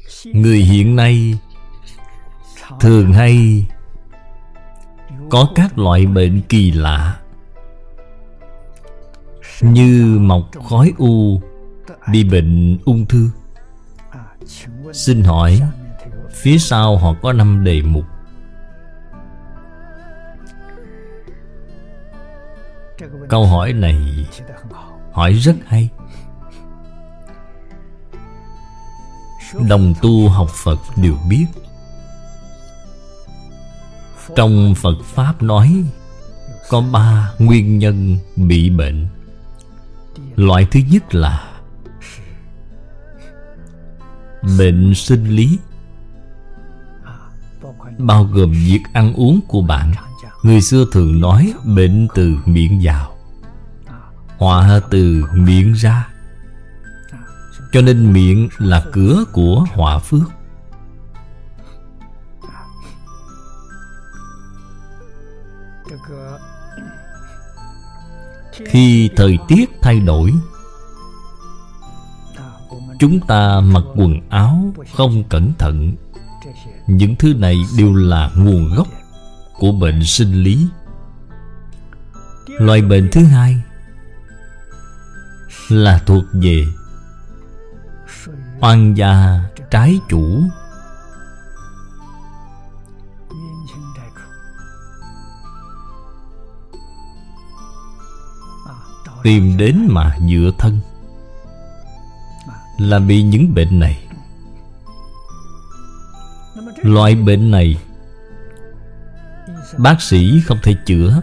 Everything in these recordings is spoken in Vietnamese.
Người hiện nay thường hay có các loại bệnh kỳ lạ, như mọc khói u, bị bệnh ung thư. Xin hỏi, phía sau họ có 5 đề mục. Câu hỏi này hỏi rất hay. Đồng tu học Phật đều biết, trong Phật Pháp nói có 3 nguyên nhân bị bệnh. Loại thứ nhất là bệnh sinh lý, bao gồm việc ăn uống của bạn. Người xưa thường nói bệnh từ miệng vào, họa từ miệng ra. Cho nên miệng là cửa của họa phước. Khi thời tiết thay đổi, chúng ta mặc quần áo không cẩn thận, những thứ này đều là nguồn gốc của bệnh sinh lý. Loại bệnh thứ hai là thuộc về oan gia trái chủ. Tìm đến mà dựa thân là bị những bệnh này. Loại bệnh này bác sĩ không thể chữa.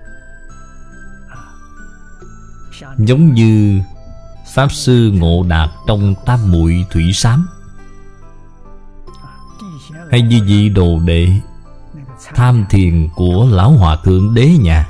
Giống như Pháp Sư Ngộ Đạt trong Tam Muội Thủy Sám, hay như vị đồ đệ tham thiền của Lão Hòa Thượng Đế Nhàn.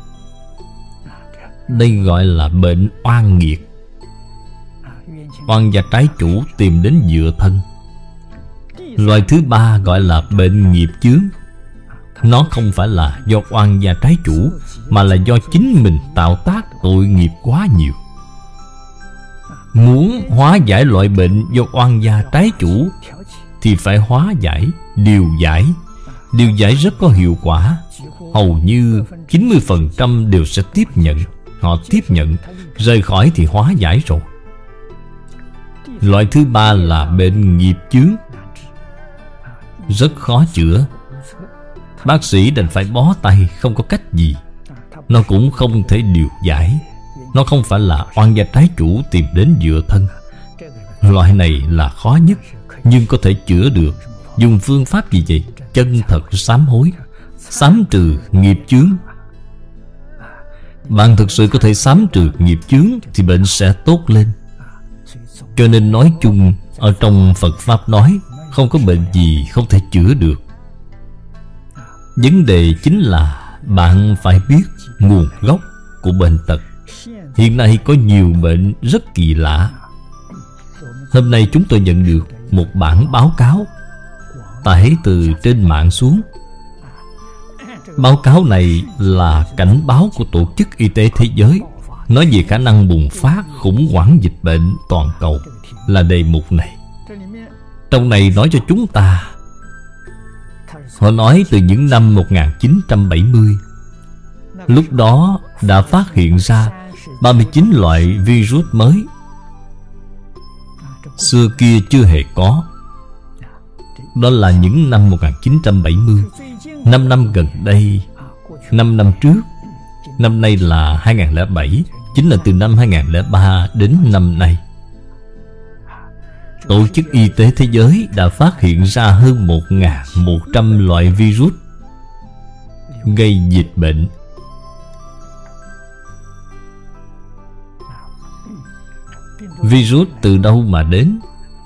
Đây gọi là bệnh oan nghiệt. Oan gia trái chủ tìm đến dựa thân. Loại thứ ba gọi là bệnh nghiệp chướng. Nó không phải là do oan gia trái chủ, mà là do chính mình tạo tác tội nghiệp quá nhiều. Muốn hóa giải loại bệnh do oan gia trái chủ thì phải hóa giải, điều giải. Điều giải rất có hiệu quả. Hầu như 90% đều sẽ tiếp nhận. Họ tiếp nhận, rời khỏi thì hóa giải rồi. Loại thứ ba là bệnh nghiệp chướng, rất khó chữa. Bác sĩ đành phải bó tay, không có cách gì. Nó cũng không thể điều giải. Nó không phải là oan gia trái chủ tìm đến dựa thân. Loại này là khó nhất, nhưng có thể chữa được. Dùng phương pháp gì vậy? Chân thật sám hối, sám trừ nghiệp chướng. Bạn thực sự có thể sám trừ nghiệp chướng thì bệnh sẽ tốt lên. Cho nên nói chung, ở trong Phật Pháp nói không có bệnh gì không thể chữa được. Vấn đề chính là bạn phải biết nguồn gốc của bệnh tật. Hiện nay có nhiều bệnh rất kỳ lạ. Hôm nay chúng tôi nhận được một bản báo cáo tải từ trên mạng xuống. Báo cáo này là cảnh báo của Tổ chức Y tế Thế giới, nói về khả năng bùng phát khủng hoảng dịch bệnh toàn cầu, là đề mục này. Trong này nói cho chúng ta, họ nói từ những năm 1970, lúc đó đã phát hiện ra 39 loại virus mới, xưa kia chưa hề có. Đó là những năm 1970. 5 năm gần đây, 5 năm trước, năm nay là 2007, chính là từ năm 2003 đến năm nay, Tổ chức Y tế Thế giới đã phát hiện ra hơn 1.100 loại virus gây dịch bệnh. Virus từ đâu mà đến?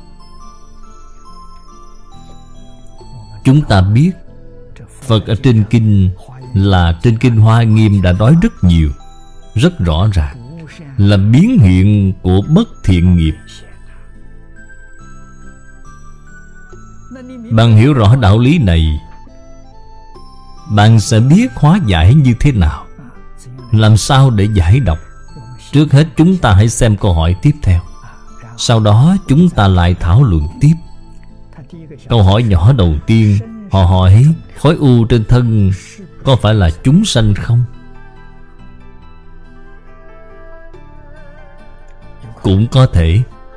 Chúng ta biết Phật ở trên kinh là trên kinh Hoa Nghiêm đã nói rất nhiều, rất rõ ràng, là biến hiện của bất thiện nghiệp. Bạn hiểu rõ đạo lý này, bạn sẽ biết hóa giải như thế nào, làm sao để giải độc. Trước hết chúng ta hãy xem câu hỏi tiếp theo, sau đó chúng ta lại thảo luận tiếp. Câu hỏi nhỏ đầu tiên họ hỏi khối u trên thân có phải là chúng sanh không? Cũng có thể.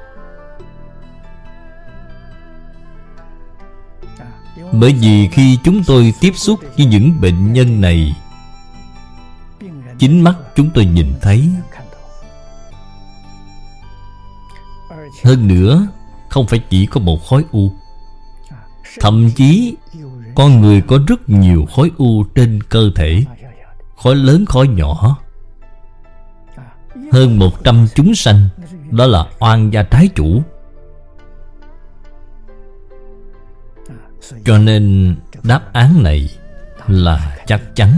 Bởi vì khi chúng tôi tiếp xúc với những bệnh nhân này, chính mắt chúng tôi nhìn thấy. Hơn nữa, không phải chỉ có một khối u. Thậm chí con người có rất nhiều khối u trên cơ thể, khối lớn khối nhỏ. Hơn 100 chúng sanh, đó là oan gia trái chủ. Cho nên đáp án này là chắc chắn.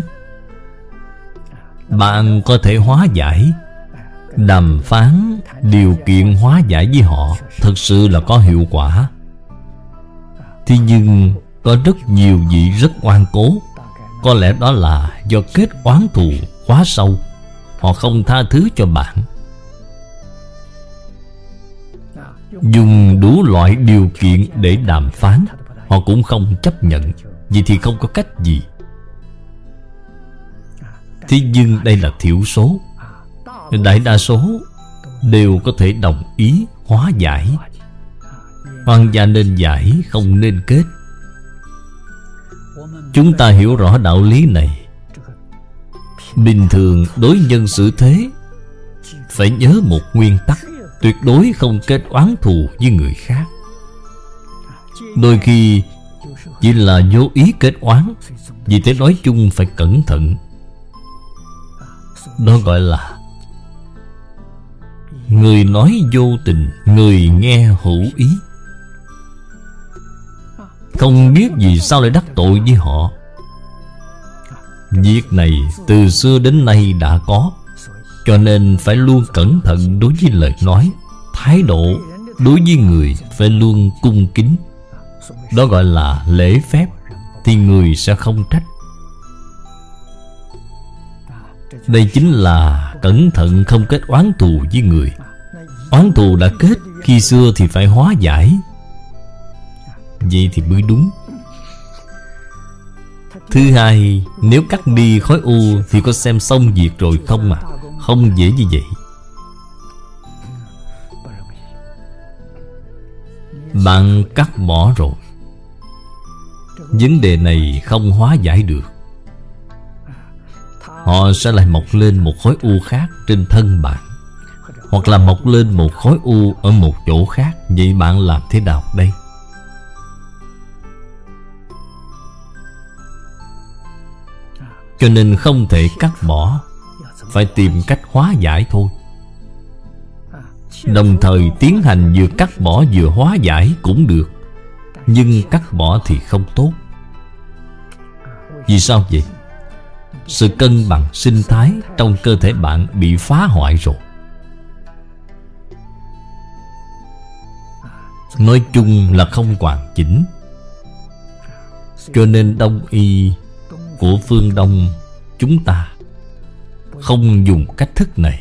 Bạn có thể hóa giải, đàm phán, điều kiện hóa giải với họ thực sự là có hiệu quả. Thế nhưng có rất nhiều vị rất oan cố. Có lẽ đó là do kết oán thù quá sâu, họ không tha thứ cho bạn. Dùng đủ loại điều kiện để đàm phán, họ cũng không chấp nhận. Vậy thì không có cách gì. Thế nhưng đây là thiểu số. Đại đa số đều có thể đồng ý hóa giải. Oan gia nên giải, không nên kết. Chúng ta hiểu rõ đạo lý này. Bình thường đối nhân xử thế, phải nhớ một nguyên tắc: tuyệt đối không kết oán thù với người khác. Đôi khi chỉ là vô ý kết oán, vì thế nói chung phải cẩn thận. Đó gọi là người nói vô tình, người nghe hữu ý. Không biết vì sao lại đắc tội với họ. Việc này từ xưa đến nay đã có. Cho nên phải luôn cẩn thận đối với lời nói. Thái độ đối với người phải luôn cung kính. Đó gọi là lễ phép, thì người sẽ không trách. Đây chính là cẩn thận không kết oán thù với người. Oán thù đã kết khi xưa thì phải hóa giải. Vậy thì mới đúng. Thứ hai, nếu cắt đi khối u thì có xem xong việc rồi không à? Không dễ như vậy. Bạn cắt bỏ rồi, vấn đề này không hóa giải được. Họ sẽ lại mọc lên một khối u khác trên thân bạn, hoặc là mọc lên một khối u ở một chỗ khác. Vậy bạn làm thế nào đây? Cho nên không thể cắt bỏ, phải tìm cách hóa giải thôi. Đồng thời tiến hành vừa cắt bỏ vừa hóa giải cũng được. Nhưng cắt bỏ thì không tốt. Vì sao vậy? Sự cân bằng sinh thái trong cơ thể bạn bị phá hoại rồi. Nói chung là không hoàn chỉnh. Cho nên Đông y của phương Đông chúng ta không dùng cách thức này.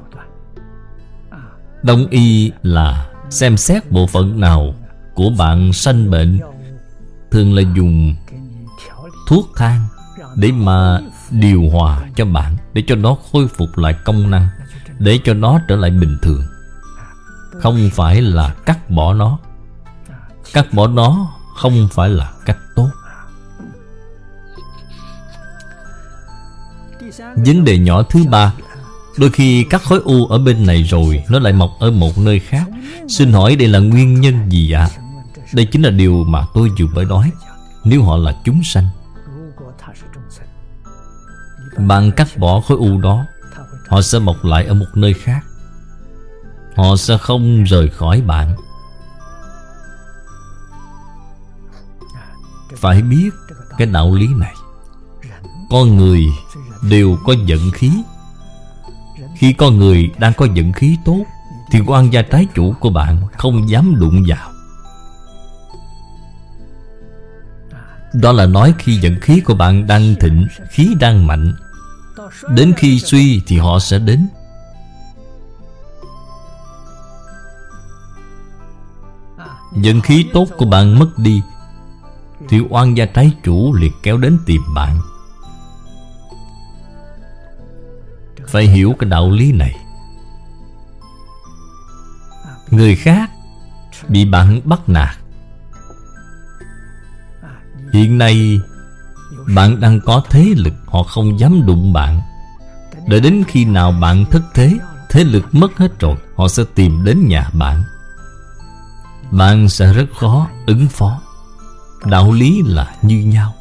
Đông y là xem xét bộ phận nào của bạn sanh bệnh, thường là dùng thuốc thang để mà điều hòa cho bạn, để cho nó khôi phục lại công năng, để cho nó trở lại bình thường. Không phải là cắt bỏ nó. Cắt bỏ nó không phải là cách tốt. Vấn đề nhỏ thứ ba, đôi khi các khối u ở bên này rồi nó lại mọc ở một nơi khác. Xin hỏi đây là nguyên nhân gì ạ? Đây chính là điều mà tôi vừa mới nói. Nếu họ là chúng sanh, bạn cắt bỏ khối u đó, họ sẽ mọc lại ở một nơi khác. Họ sẽ không rời khỏi bạn. Phải biết cái đạo lý này. Con người đều có vận khí. Khi con người đang có vận khí tốt thì oan gia trái chủ của bạn không dám đụng vào. Đó là nói khi vận khí của bạn đang thịnh, khí đang mạnh. Đến khi suy thì họ sẽ đến. Vận khí tốt của bạn mất đi thì oan gia trái chủ liền kéo đến tìm bạn. Phải hiểu cái đạo lý này. Người khác bị bạn bắt nạt. Hiện nay bạn đang có thế lực, họ không dám đụng bạn. Đợi đến khi nào bạn thất thế, thế lực mất hết rồi, họ sẽ tìm đến nhà bạn. Bạn sẽ rất khó ứng phó. Đạo lý là như nhau.